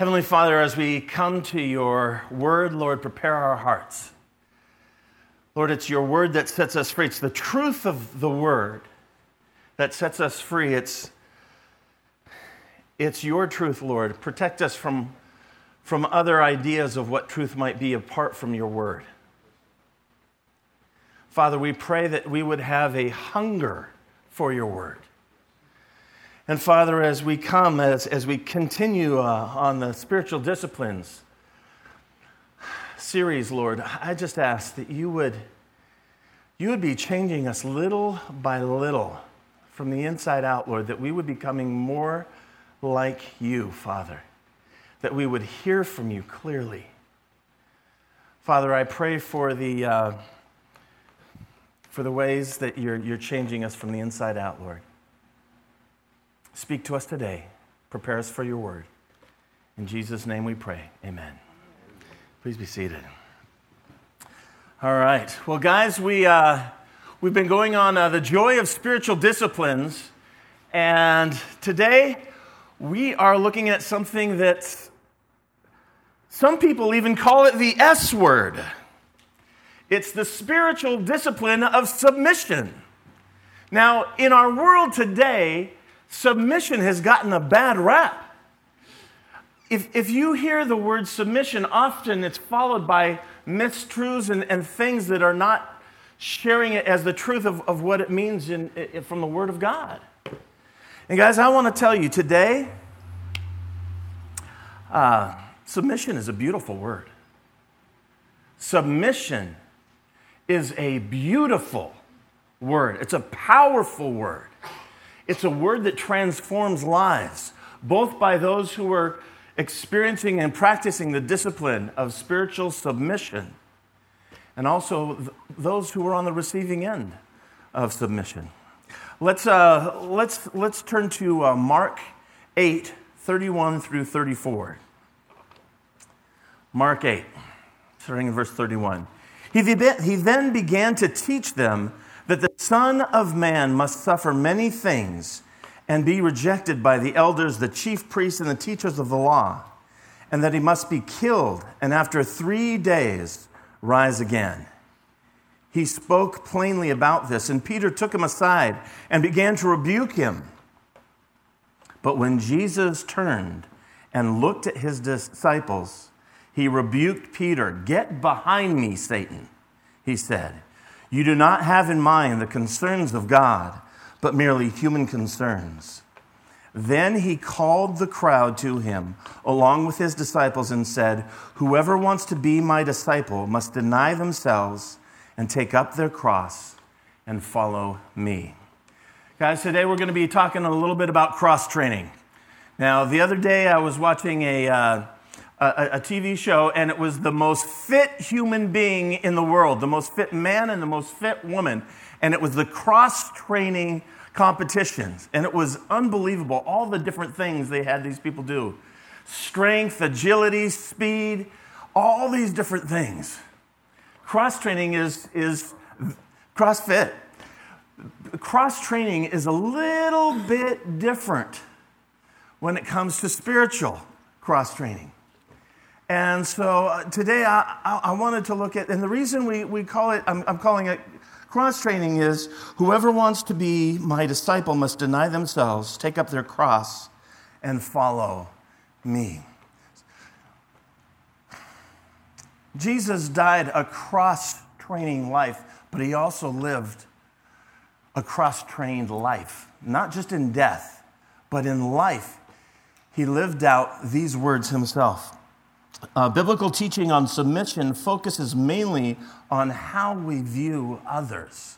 Heavenly Father, as we come to your word, Lord, prepare our hearts. Lord, it's your word that sets us free. It's the truth of the word that sets us free. It's your truth, Lord. Protect us from other ideas of what truth might be apart from your word. Father, we pray that we would have a hunger for your word. And Father, as we come, as we continue on the spiritual disciplines series, Lord, I just ask that you would be changing us little by little from the inside out, Lord, that we would be becoming more like you, Father, that we would hear from you clearly. Father, I pray for the ways that you're changing us from the inside out, Lord. Speak to us today. Prepare us for your word. In Jesus' name we pray. Amen. Please be seated. All right. Well, guys, we've been going on the joy of spiritual disciplines, and today we are looking at something that some people even call it the S word. It's the spiritual discipline of submission. Now, in our world today, submission has gotten a bad rap. If you hear the word submission, often it's followed by mistruths and things that are not sharing it as the truth of what it means from the Word of God. And guys, I want to tell you today, submission is a beautiful word. Submission is a beautiful word. It's a powerful word. It's a word that transforms lives, both by those who are experiencing and practicing the discipline of spiritual submission, and also those who are on the receiving end of submission. Let's turn to Mark 8, 31 through 34. Mark 8, starting in verse 31. He then began to teach them that the Son of Man must suffer many things and be rejected by the elders, the chief priests, and the teachers of the law, and that he must be killed and after 3 days rise again. He spoke plainly about this, and Peter took him aside and began to rebuke him. But when Jesus turned and looked at his disciples, he rebuked Peter. "Get behind me, Satan," he said. "You do not have in mind the concerns of God, but merely human concerns." Then he called the crowd to him, along with his disciples, and said, "Whoever wants to be my disciple must deny themselves and take up their cross and follow me." Guys, today we're going to be talking a little bit about cross-training. Now, the other day I was watching a TV show, and it was the most fit human being in the world, the most fit man and the most fit woman. And it was the cross-training competitions. And it was unbelievable, all the different things they had these people do. Strength, agility, speed, all these different things. Cross-training is CrossFit. Cross-training is a little bit different when it comes to spiritual cross-training. And so today I wanted to look at, and the reason we call it, I'm calling it cross-training, is whoever wants to be my disciple must deny themselves, take up their cross, and follow me. Jesus died a cross-training life, but he also lived a cross-trained life. Not just in death, but in life. He lived out these words himself. Biblical teaching on submission focuses mainly on how we view others.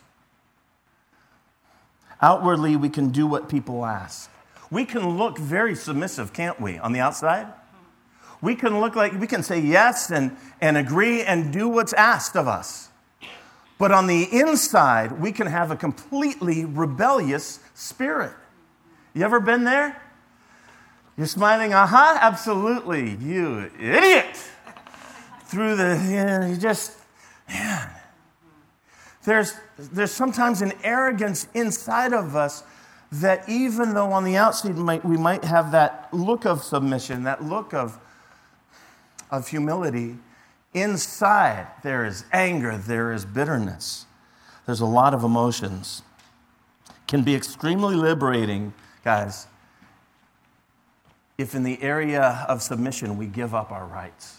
Outwardly, we can do what people ask. We can look very submissive, can't we, on the outside? We can look like, we can say yes and agree and do what's asked of us. But on the inside, we can have a completely rebellious spirit. You ever been there? You're smiling, absolutely, you idiot. Through the, you just, man. There's sometimes an arrogance inside of us that even though on the outside we might have that look of submission, that look of of humility, inside there is anger, there is bitterness. There's a lot of emotions. Can be extremely liberating, guys, if in the area of submission we give up our rights.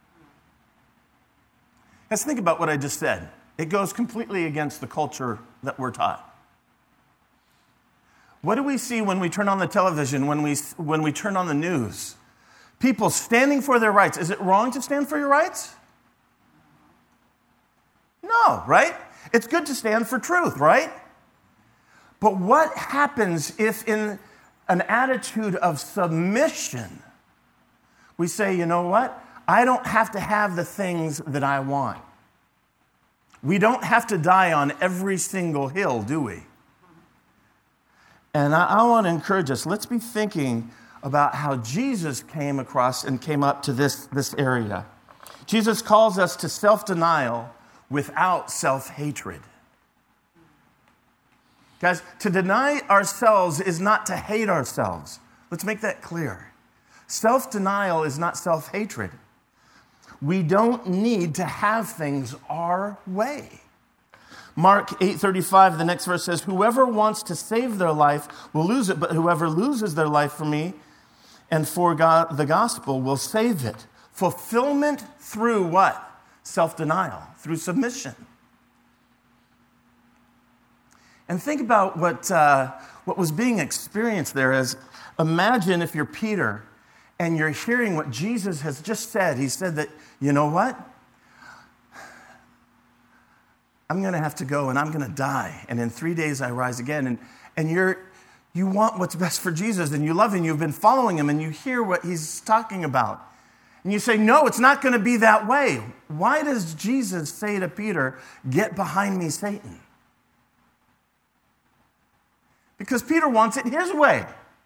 Let's think about what I just said. It goes completely against the culture that we're taught. What do we see when we turn on the television, when we turn on the news? People standing for their rights. Is it wrong to stand for your rights? No, right? It's good to stand for truth, right? But what happens if in an attitude of submission, we say, you know what? I don't have to have the things that I want. We don't have to die on every single hill, do we? And I want to encourage us, let's be thinking about how Jesus came across and came up to this area. Jesus calls us to self-denial without self-hatred. Guys, to deny ourselves is not to hate ourselves. Let's make that clear. Self-denial is not self-hatred. We don't need to have things our way. Mark 8:35, the next verse says, whoever wants to save their life will lose it, but whoever loses their life for me and for God, the gospel will save it. Fulfillment through what? Self-denial, through submission. And think about what was being experienced there as, imagine if you're Peter and you're hearing what Jesus has just said. He said that, you know what? I'm going to have to go and I'm going to die. And in 3 days I rise again. And you want what's best for Jesus and you love him. You've been following him and you hear what he's talking about. And you say, no, it's not going to be that way. Why does Jesus say to Peter, get behind me, Satan? Because Peter wants it his way.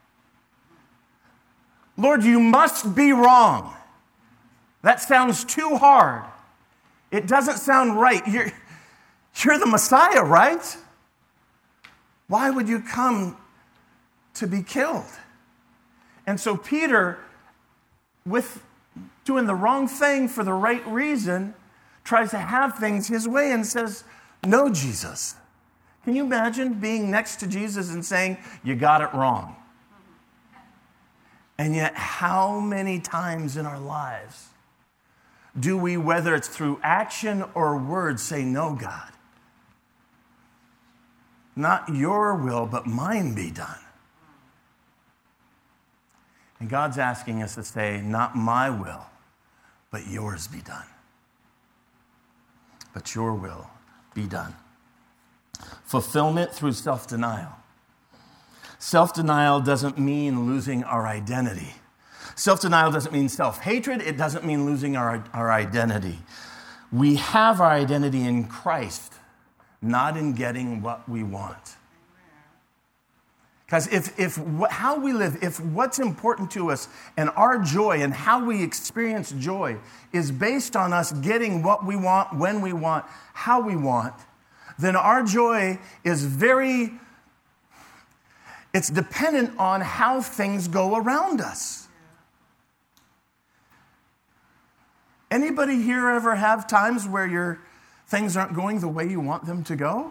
Lord, you must be wrong. That sounds too hard. It doesn't sound right. You're the Messiah, right? Why would you come to be killed? And so Peter, with doing the wrong thing for the right reason, tries to have things his way and says, no, Jesus. Can you imagine being next to Jesus and saying, you got it wrong? And yet, how many times in our lives do we, whether it's through action or words, say, no, God, not your will, but mine be done? And God's asking us to say, not my will, but yours be done. But your will be done. Fulfillment through self-denial. Self-denial doesn't mean losing our identity. Self-denial doesn't mean self-hatred. It doesn't mean losing our identity. We have our identity in Christ, not in getting what we want. Because if how we live, if what's important to us and our joy and how we experience joy is based on us getting what we want, when we want, how we want, then our joy is it's dependent on how things go around us. Anybody here ever have times where your things aren't going the way you want them to go?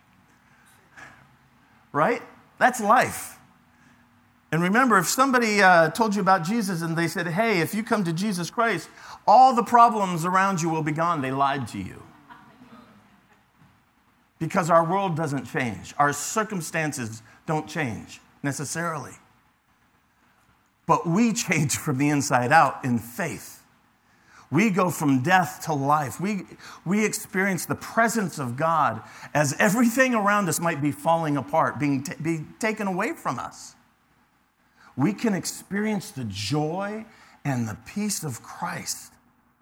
Right? That's life. And remember, if somebody told you about Jesus and they said, hey, if you come to Jesus Christ, all the problems around you will be gone, they lied to you. Because our world doesn't change. Our circumstances don't change necessarily. But we change from the inside out in faith. We go from death to life. We experience the presence of God as everything around us might be falling apart, being taken away from us. We can experience the joy and the peace of Christ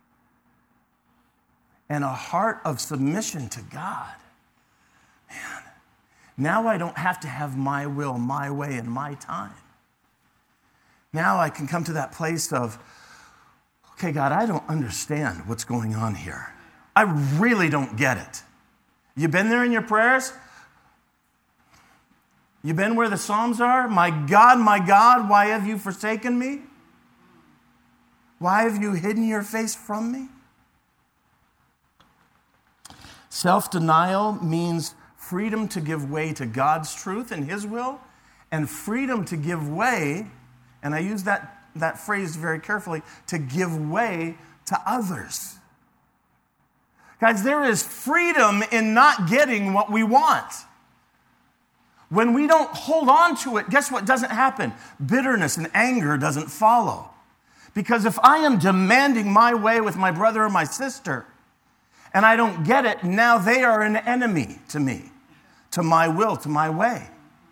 and a heart of submission to God. Man, now I don't have to have my will, my way, and my time. Now I can come to that place of, okay, God, I don't understand what's going on here. I really don't get it. You been there in your prayers? You been where the Psalms are? My God, why have you forsaken me? Why have you hidden your face from me? Self-denial means freedom to give way to God's truth and his will, and freedom to give way, and I use that phrase very carefully, to give way to others. Guys, there is freedom in not getting what we want. When we don't hold on to it, guess what doesn't happen? Bitterness and anger doesn't follow. Because if I am demanding my way with my brother or my sister, and I don't get it, now they are an enemy to me, to my will, to my way.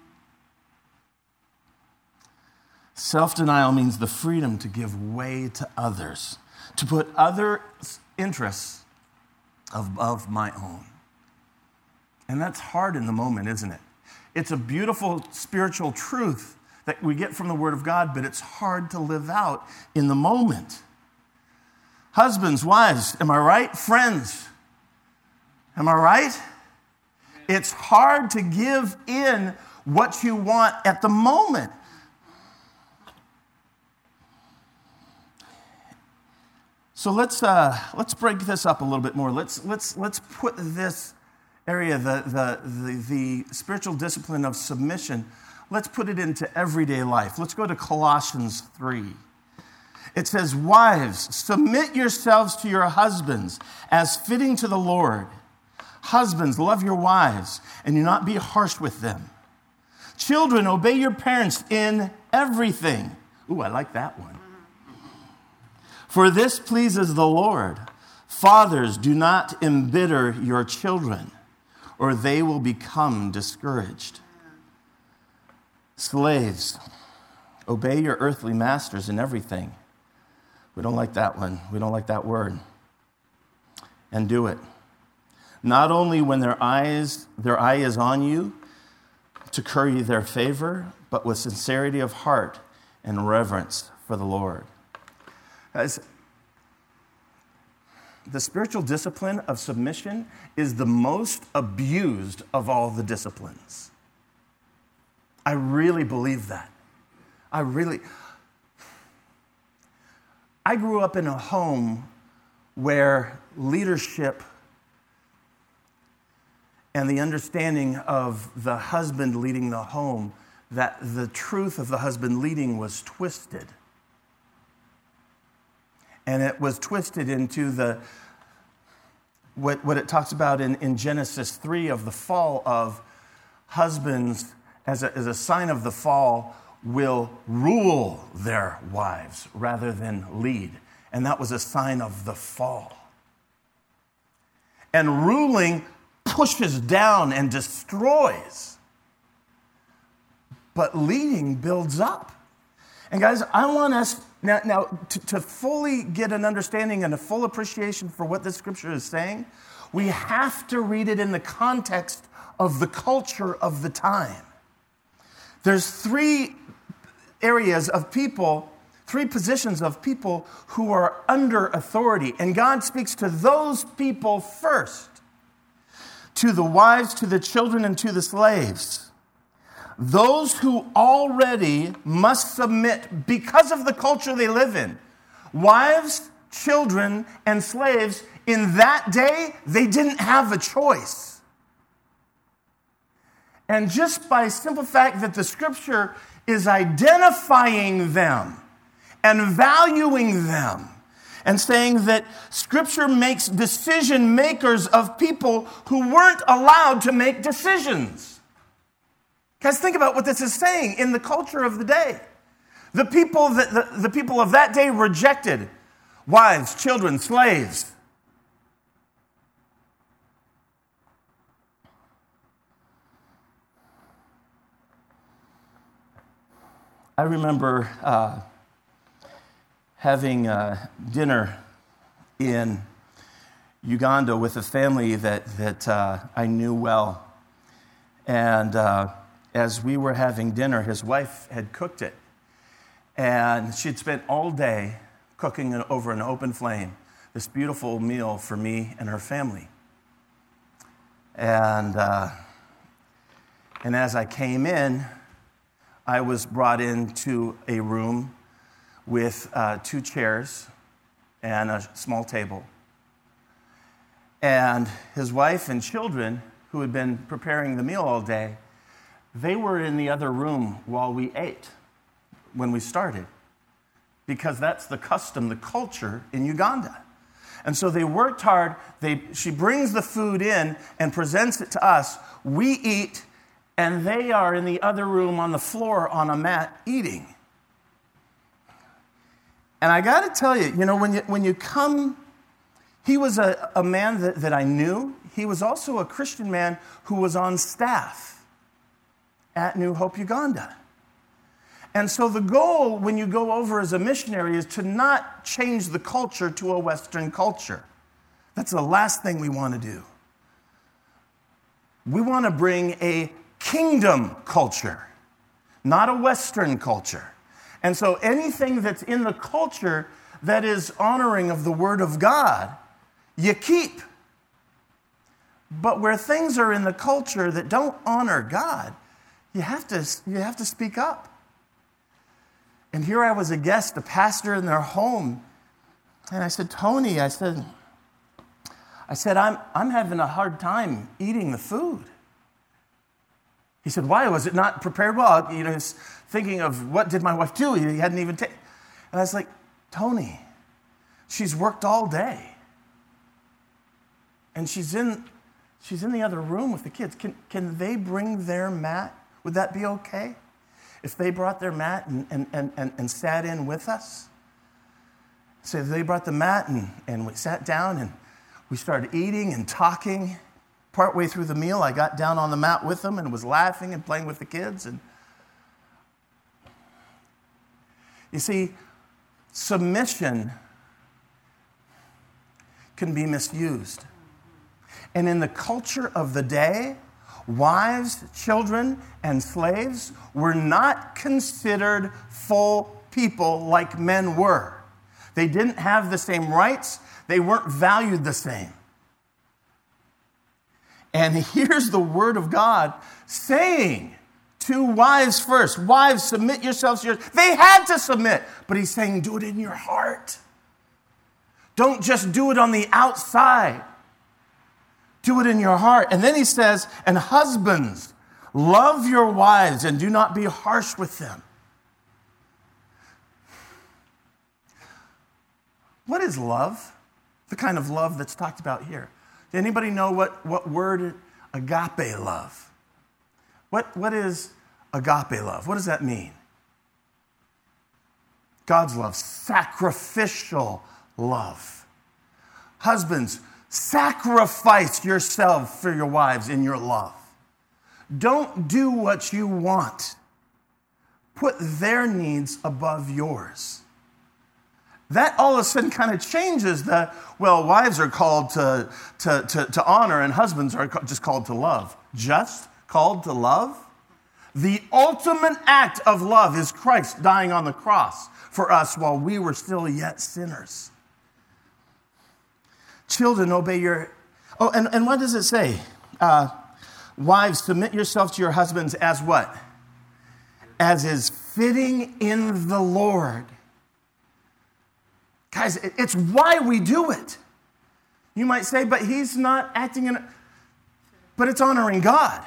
Self-denial means the freedom to give way to others, to put other interests above my own. And that's hard in the moment, isn't it? It's a beautiful spiritual truth that we get from the Word of God, but it's hard to live out in the moment. Husbands, wives, am I right? Friends, am I right? It's hard to give in what you want at the moment. So let's break this up a little bit more. Let's put this area, the spiritual discipline of submission, let's put it into everyday life. Let's go to Colossians 3. It says, "Wives, submit yourselves to your husbands as fitting to the Lord. Husbands, love your wives, and do not be harsh with them. Children, obey your parents in everything." Ooh, I like that one. "For this pleases the Lord. Fathers, do not embitter your children, or they will become discouraged. Slaves, obey your earthly masters in everything." We don't like that one. We don't like that word. "And do it, not only when their eye is on you to curry their favor, but with sincerity of heart and reverence for the Lord." Guys, the spiritual discipline of submission is the most abused of all the disciplines. I really believe that. I grew up in a home where leadership and the understanding of the husband leading the home, that the truth of the husband leading was twisted. And it was twisted into what it talks about in Genesis 3 of the fall of husbands as a sign of the fall will rule their wives rather than lead. And that was a sign of the fall. And ruling pushes down and destroys. But leading builds up. And guys, I want us now to fully get an understanding and a full appreciation for what this scripture is saying, we have to read it in the context of the culture of the time. There's three areas of people, three positions of people who are under authority. And God speaks to those people first. To the wives, to the children, and to the slaves. Those who already must submit because of the culture they live in. Wives, children, and slaves, in that day, they didn't have a choice. And just by simple fact that the scripture is identifying them and valuing them and saying that scripture makes decision makers of people who weren't allowed to make decisions. Guys, think about what this is saying in the culture of the day. The people of that day rejected wives, children, slaves. I remember having dinner in Uganda with a family that I knew well. And as we were having dinner, his wife had cooked it. And she'd spent all day cooking it over an open flame, this beautiful meal for me and her family. And as I came in, I was brought into a room with 2 chairs and a small table. And his wife and children, who had been preparing the meal all day, they were in the other room while we ate when we started, because that's the custom, the culture in Uganda. And so they worked hard. She brings the food in and presents it to us. We eat, and they are in the other room on the floor on a mat eating. And I got to tell you, when you come, he was a man that I knew. He was also a Christian man who was on staff at New Hope Uganda. And so the goal when you go over as a missionary is to not change the culture to a Western culture. That's the last thing we want to do. We want to bring a kingdom culture, not a Western culture. And so anything that's in the culture that is honoring of the Word of God, you keep. But where things are in the culture that don't honor God, you have to speak up. And here I was a guest, a pastor in their home. And I said, Tony, I said, I'm having a hard time eating the food. He said, why? Was it not prepared well? He's thinking of what did my wife do? He hadn't even taken. And I was like, Tony, she's worked all day. And she's in the other room with the kids. Can they bring their mat? Would that be okay? If they brought their mat and sat in with us? So they brought the mat and we sat down and we started eating and talking. Partway through the meal, I got down on the mat with them and was laughing and playing with the kids. And you see, submission can be misused. And in the culture of the day, wives, children, and slaves were not considered full people like men were. They didn't have the same rights. They weren't valued the same. And here's the Word of God saying to wives first, wives, submit yourselves to yours. They had to submit, but he's saying do it in your heart. Don't just do it on the outside. Do it in your heart. And then he says, and husbands, love your wives and do not be harsh with them. What is love? The kind of love that's talked about here. Does anybody know what word agape love? What is agape love? What does that mean? God's love, sacrificial love. Husbands, sacrifice yourself for your wives in your love. Don't do what you want. Put their needs above yours. That all of a sudden kind of changes wives are called to honor and husbands are just called to love. Just called to love? The ultimate act of love is Christ dying on the cross for us while we were still yet sinners. Children, obey your... Oh, and what does it say? Wives, submit yourself to your husbands as what? As is fitting in the Lord. Guys, it's why we do it. You might say, but he's not acting in... But it's honoring God.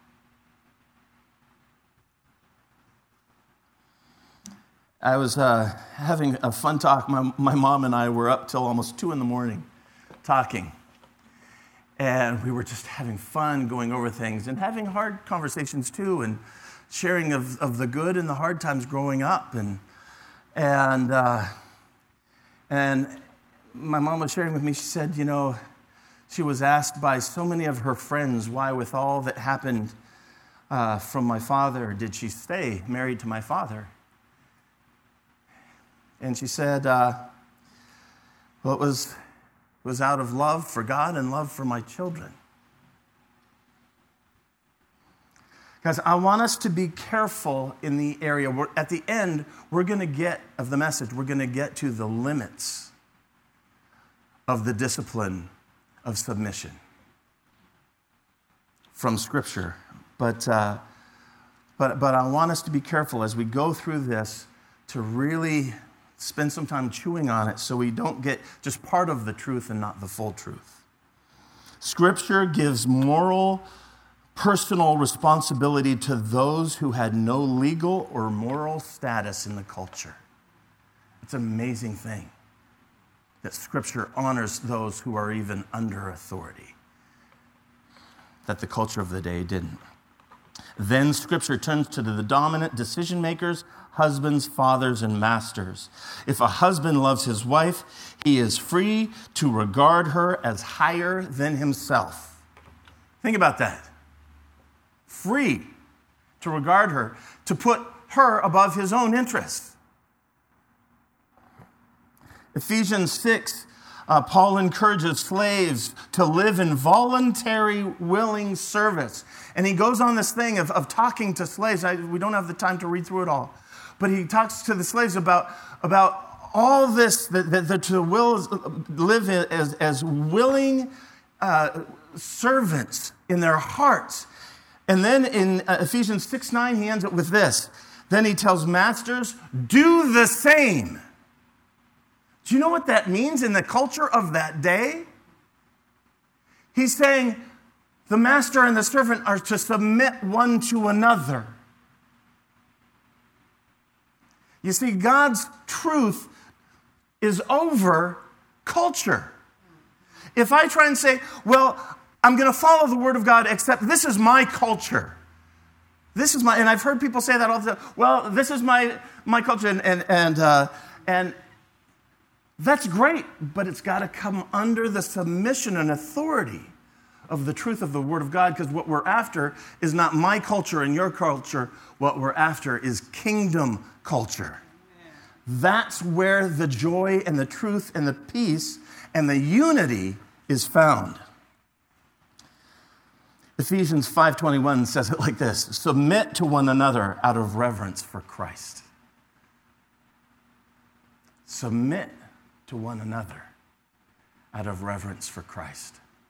I was having a fun talk. My mom and I were up till almost 2 a.m. talking. And we were just having fun going over things and having hard conversations too and sharing of the good and the hard times growing up. And my mom was sharing with me, she said, she was asked by so many of her friends why with all that happened from my father did she stay married to my father. And she said, it was out of love for God and love for my children. Guys, I want us to be careful in the area where at the end, we're going to get to the limits of the discipline of submission from Scripture. But I want us to be careful as we go through this to really spend some time chewing on it so we don't get just part of the truth and not the full truth. Scripture gives moral, personal responsibility to those who had no legal or moral status in the culture. It's an amazing thing that Scripture honors those who are even under authority, that the culture of the day didn't. Then Scripture turns to the dominant decision makers, husbands, fathers, and masters. If a husband loves his wife, he is free to regard her as higher than himself. Think about that. Free to regard her, to put her above his own interests. Ephesians 6, Paul encourages slaves to live in voluntary, willing service. And he goes on this thing of talking to slaves. We don't have the time to read through it all. But he talks to the slaves about all this, that to live as willing servants in their hearts. And then in Ephesians 6:9, he ends it with this. Then he tells masters, do the same. Do you know what that means in the culture of that day? He's saying the master and the servant are to submit one to another. You see, God's truth is over culture. If I try and say, well, I'm going to follow the Word of God, except this is my culture. This is my, and I've heard people say that all the time. Well, this is my culture, and that's great, but it's got to come under the submission and authority of the truth of the Word of God, because what we're after is not my culture and your culture. What we're after is kingdom culture. That's where the joy and the truth and the peace and the unity is found. Ephesians 5:21 says it like this: submit to one another out of reverence for Christ. Submit to one another out of reverence for Christ.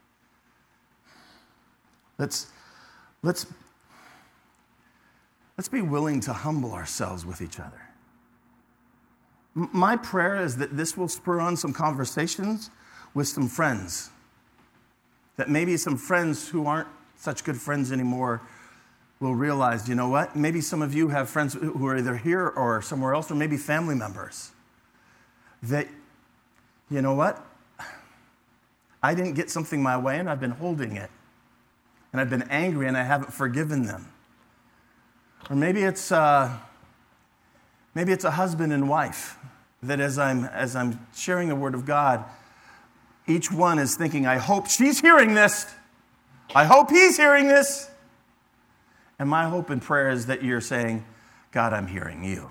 Let's be willing to humble ourselves with each other. My prayer is that this will spur on some conversations with some friends. That maybe some friends who aren't such good friends anymore will realize, you know what? Maybe some of you have friends who are either here or somewhere else, or maybe family members. That, you know what? I didn't get something my way and I've been holding it. And I've been angry and I haven't forgiven them. Or maybe it's a husband and wife that as I'm sharing the Word of God, each one is thinking, I hope she's hearing this. I hope he's hearing this. And my hope and prayer is that you're saying, God, I'm hearing you.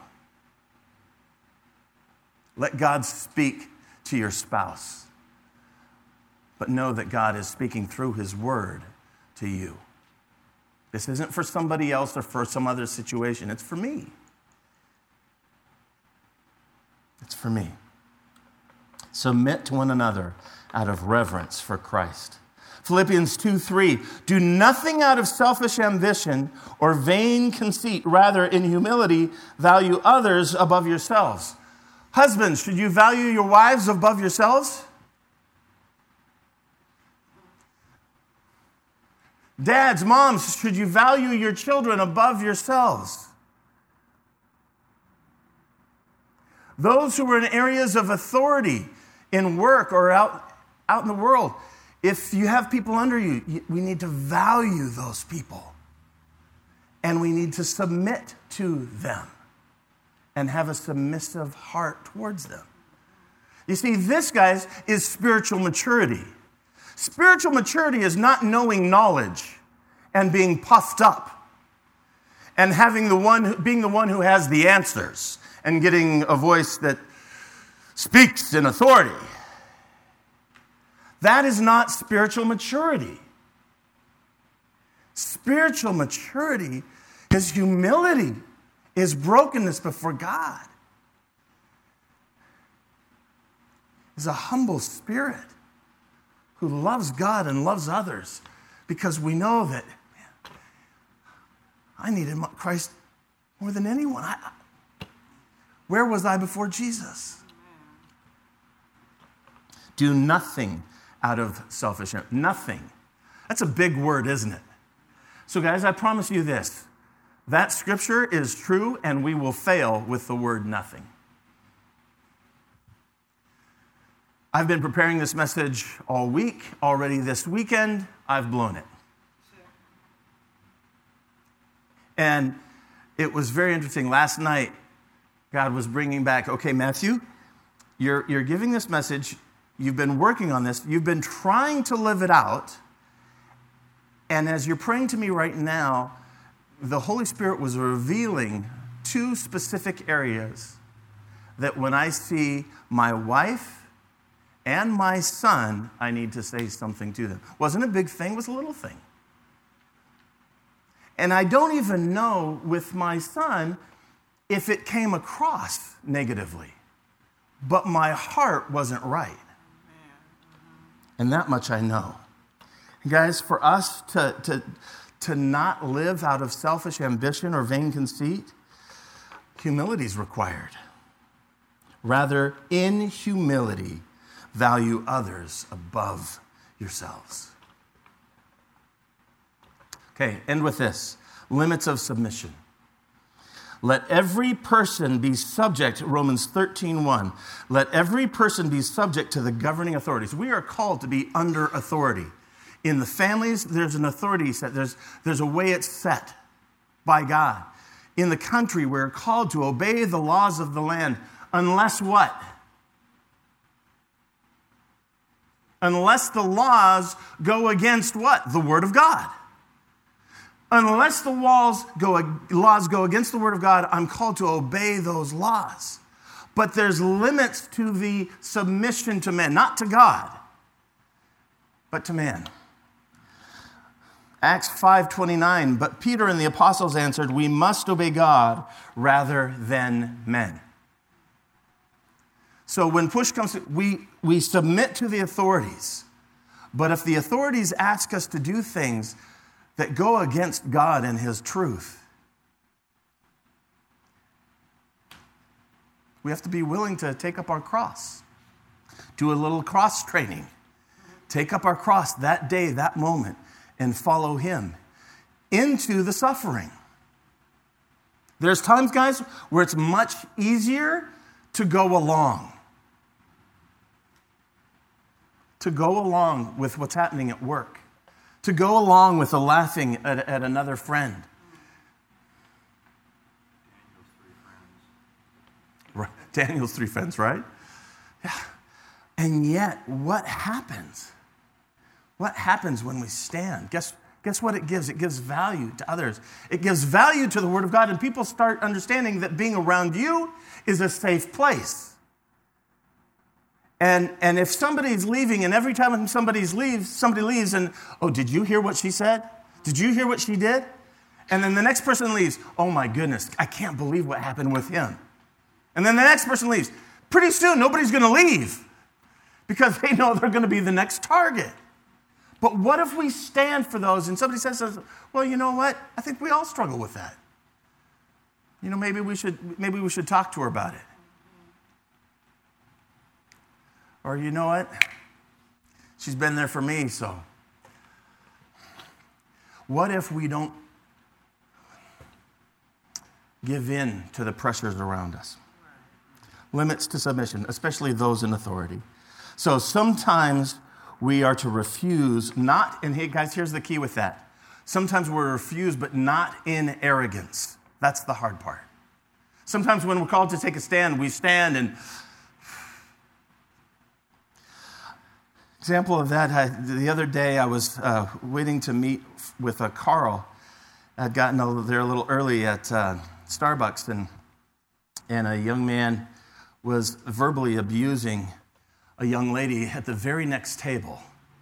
Let God speak to your spouse. But know that God is speaking through His Word to you. This isn't for somebody else or for some other situation. It's for me. It's for me. Submit to one another out of reverence for Christ. Philippians 2:3, do nothing out of selfish ambition or vain conceit. Rather, in humility, value others above yourselves. Husbands, should you value your wives above yourselves? Dads, moms, should you value your children above yourselves? Those who are in areas of authority in work or out in the world, if you have people under you, we need to value those people. And we need to submit to them and have a submissive heart towards them. You see, this, guys, is spiritual maturity. Spiritual maturity is not knowing knowledge and being puffed up and being the one who has the answers and getting a voice that speaks in authority. That is not spiritual maturity. Spiritual maturity is humility, is brokenness before God. Is a humble spirit who loves God and loves others, because we know that, man, I needed Christ more than anyone. Where was I before Jesus? Do nothing out of selfish. Nothing. That's a big word, isn't it? So guys, I promise you this. That scripture is true, and we will fail with the word nothing. I've been preparing this message all week. Already this weekend, I've blown it. And it was very interesting. Last night, God was bringing back, okay, Matthew, you're giving this message. You've been working on this. You've been trying to live it out. And as you're praying to me right now, the Holy Spirit was revealing 2 specific areas that when I see my wife and my son, I need to say something to them. Wasn't a big thing, it was a little thing. And I don't even know with my son if it came across negatively, but my heart wasn't right. And that much I know. Guys, for us to not live out of selfish ambition or vain conceit, humility is required. Rather, in humility, value others above yourselves. Okay, end with this. Limits of submission. Let every person be subject, Romans 13:1. Let every person be subject to the governing authorities. We are called to be under authority. In the families, there's an authority set. There's a way it's set by God. In the country, we're called to obey the laws of the land, unless what? Unless the laws go against what? The Word of God. Unless the laws go against the Word of God, I'm called to obey those laws. But there's limits to the submission to men, not to God, but to man. Acts 5:29, but Peter and the apostles answered, we must obey God rather than men. So when push comes to, we submit to the authorities. But if the authorities ask us to do things that go against God and His truth, we have to be willing to take up our cross, do a little cross training, take up our cross that day, that moment, and follow Him into the suffering. There's times, guys, where it's much easier to go along. To go along with what's happening at work. To go along with the laughing at another friend. Daniel's 3 friends, right? Yeah. And yet, what happens? What happens when we stand? Guess what it gives? It gives value to others. It gives value to the Word of God, and people start understanding that being around you is a safe place. And if somebody's leaving, and every time somebody leaves, and, oh, did you hear what she said? Did you hear what she did? And then the next person leaves. Oh, my goodness, I can't believe what happened with him. And then the next person leaves. Pretty soon, nobody's going to leave because they know they're going to be the next target. But what if we stand for those and somebody says, well, you know what? I think we all struggle with that. You know, maybe we should talk to her about it. Or you know what? She's been there for me, so. What if we don't give in to the pressures around us? Limits to submission, especially those in authority. So sometimes we are to refuse, not, and hey guys, here's the key with that. Sometimes we're refused, but not in arrogance. That's the hard part. Sometimes when we're called to take a stand, we stand and... Example of that, the other day I was waiting to meet with Carl. I'd gotten there a little early at Starbucks, and a young man was verbally abusing a young lady at the very next table.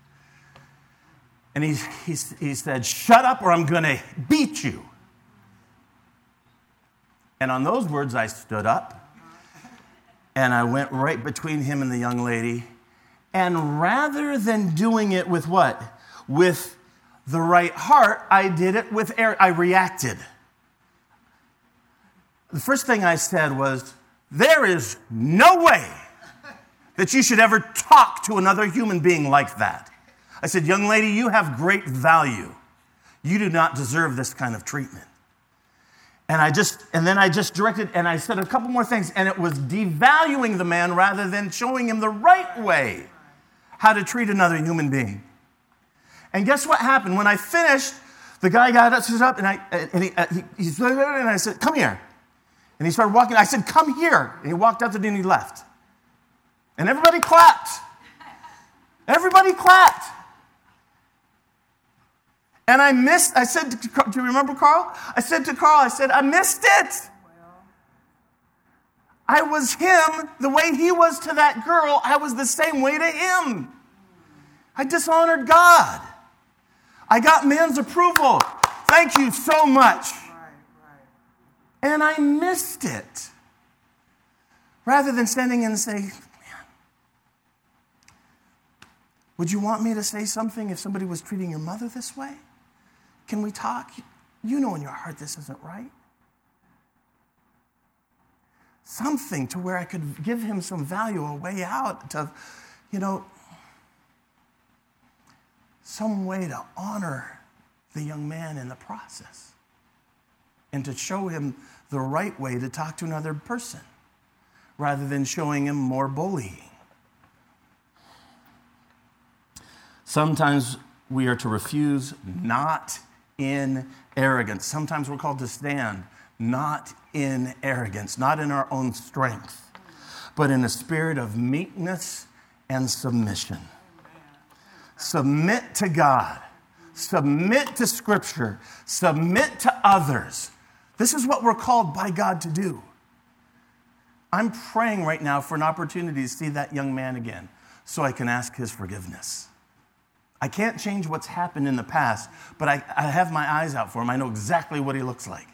And he said, shut up or I'm going to beat you. And on those words, I stood up, and I went right between him and the young lady. And rather than doing it with what? With the right heart, I did it with I reacted. The first thing I said was, there is no way that you should ever talk to another human being like that. I said, young lady, you have great value. You do not deserve this kind of treatment. And then I just directed, and I said a couple more things, and it was devaluing the man rather than showing him the right way how to treat another human being. And guess what happened? When I finished, the guy got up, and I said, come here. And he started walking. I said, come here. And he walked out the door and he left. And everybody clapped. Everybody clapped. And I said, do you remember Carl? I said to Carl, I missed it. I was him the way he was to that girl. I was the same way to him. I dishonored God. I got man's approval. Thank you so much. And I missed it. Rather than standing and say, man, would you want me to say something if somebody was treating your mother this way? Can we talk? You know in your heart this isn't right. Something to where I could give him some value, a way out to, some way to honor the young man in the process and to show him the right way to talk to another person rather than showing him more bullying. Sometimes we are to refuse, not in arrogance. Sometimes we're called to stand, not in arrogance, not in our own strength, but in a spirit of meekness and submission. Submit to God. Submit to Scripture. Submit to others. This is what we're called by God to do. I'm praying right now for an opportunity to see that young man again so I can ask his forgiveness. I can't change what's happened in the past, but I have my eyes out for him. I know exactly what he looks like.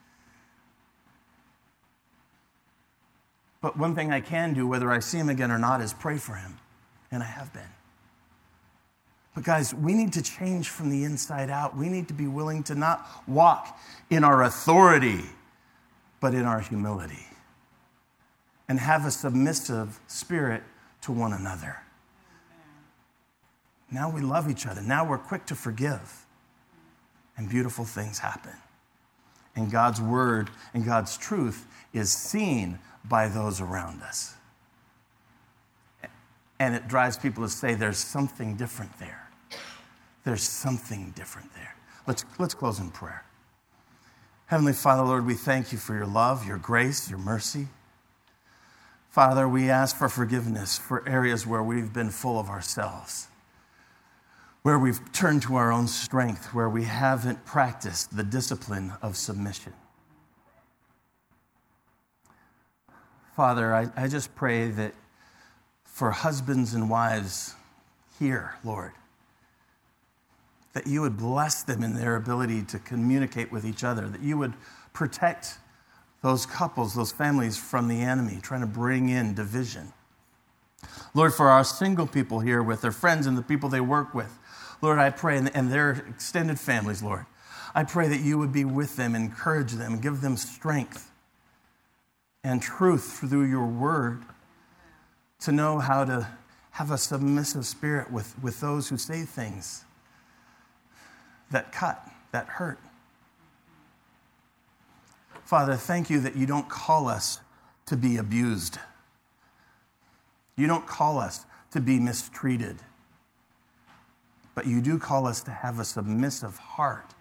But one thing I can do, whether I see him again or not, is pray for him. And I have been. But guys, we need to change from the inside out. We need to be willing to not walk in our authority, but in our humility. And have a submissive spirit to one another. Now we love each other. Now we're quick to forgive. And beautiful things happen. And God's word and God's truth is seen by those around us. And it drives people to say, there's something different there. There's something different there. Let's close in prayer. Heavenly Father, Lord, we thank you for your love, your grace, your mercy. Father, we ask for forgiveness for areas where we've been full of ourselves, where we've turned to our own strength, where we haven't practiced the discipline of submission. Father, I just pray that for husbands and wives here, Lord, that you would bless them in their ability to communicate with each other, that you would protect those couples, those families from the enemy, trying to bring in division. Lord, for our single people here with their friends and the people they work with, Lord, I pray, and their extended families, Lord, I pray that you would be with them, encourage them, and give them strength and truth through your word to know how to have a submissive spirit with those who say things that cut, that hurt. Father, thank you that you don't call us to be abused. You don't call us to be mistreated. But you do call us to have a submissive heart.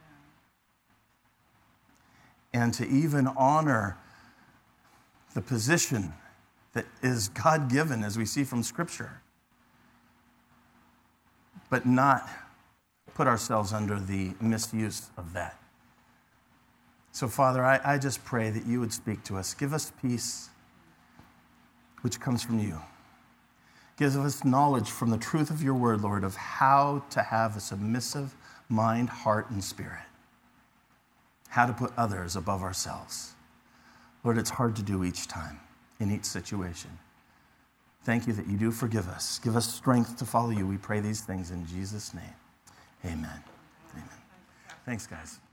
And to even honor the position that is God-given, as we see from Scripture. But not put ourselves under the misuse of that. So, Father, I just pray that you would speak to us. Give us peace, which comes from you. Give us knowledge from the truth of your word, Lord, of how to have a submissive mind, heart, and spirit. How to put others above ourselves. Lord, it's hard to do each time, in each situation. Thank you that you do forgive us. Give us strength to follow you. We pray these things in Jesus' name. Amen. Amen. Thanks, guys.